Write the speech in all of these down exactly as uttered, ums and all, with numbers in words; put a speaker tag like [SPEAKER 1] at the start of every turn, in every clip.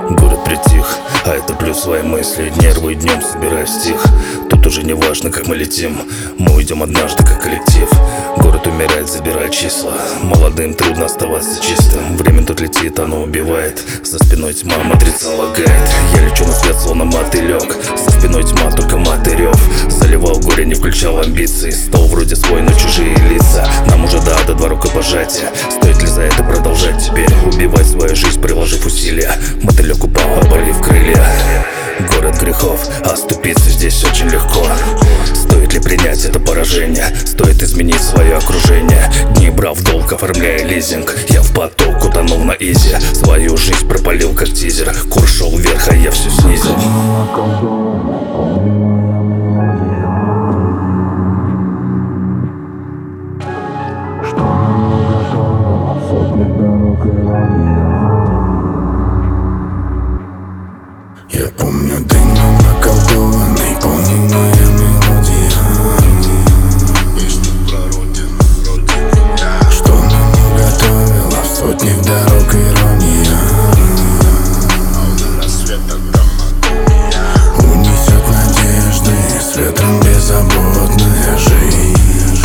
[SPEAKER 1] Город притих, а это плюс свои мысли. Нервы днем собирая в стих. Тут уже не важно, как мы летим, мы уйдем однажды как коллектив. Город умирает, забирая числа. Молодым трудно оставаться чистым. Время тут летит, оно убивает. За спиной тьма, матрица лагает. Я лечу на свет, словно мотылек. За спиной тьма, только мотырев. Заливал горе, не включал амбиции. Стол вроде свой, но чужие лица. Нам уже до ада два рукопожатия. Стоит ли за это продолжать теперь? Убивать свою жизнь, приложив усилия. Мотылек упал, оборив крылья. Город грехов, а оступиться здесь очень легко. Стоит ли принять это поражение? Стоит изменить свое окружение. Дни брал в долг, оформляя лизинг. Я в поток утонул на изи. Свою жизнь пропалил как тизер. Курс шел вверх, а я все снизил.
[SPEAKER 2] Я помню день наколдованный, полненная мелодия. Песня про родину, родину. Что нам уготовила в сотнях дорог ирония. Унесет надежды с ветром беззаботная жизнь.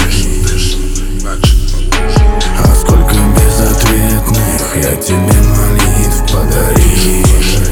[SPEAKER 2] А сколько безответных я тебе молитв подарил.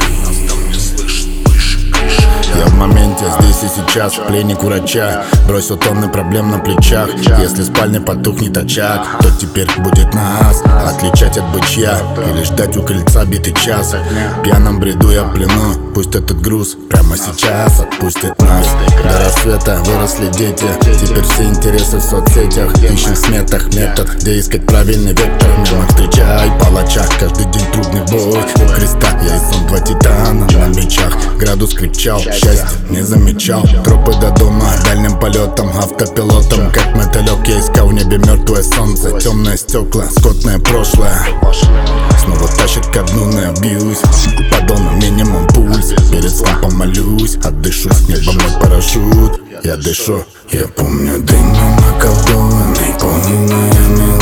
[SPEAKER 2] Я в моменте, здесь и сейчас, пленник врача. Бросил тонны проблем на плечах. Если в спальне потухнет очаг, то теперь будет нас отличать от бычья или ждать у крыльца битый час. В пьяном бреду я в плену. Пусть этот груз прямо сейчас отпустит нас. До рассвета выросли дети. Теперь все интересы в соцсетях. Ищем в сметах метод, где искать правильный вектор. Мимо встречай палача, каждый день трудный бой. У креста я и сон, два титана на мечах. Градус кричал, счастья не замечал. Тропы до дома, дальним полетом, автопилотом. Как мотылек я искал в небе мертвое солнце. Темные стекла, скотное прошлое снова тащит ко дну, не бьюсь. Поддоном минимум пульс. Перед сном помолюсь, отдышусь, небо мой парашют. Я дышу. Я помню дым наколдованный, полненная мелодия.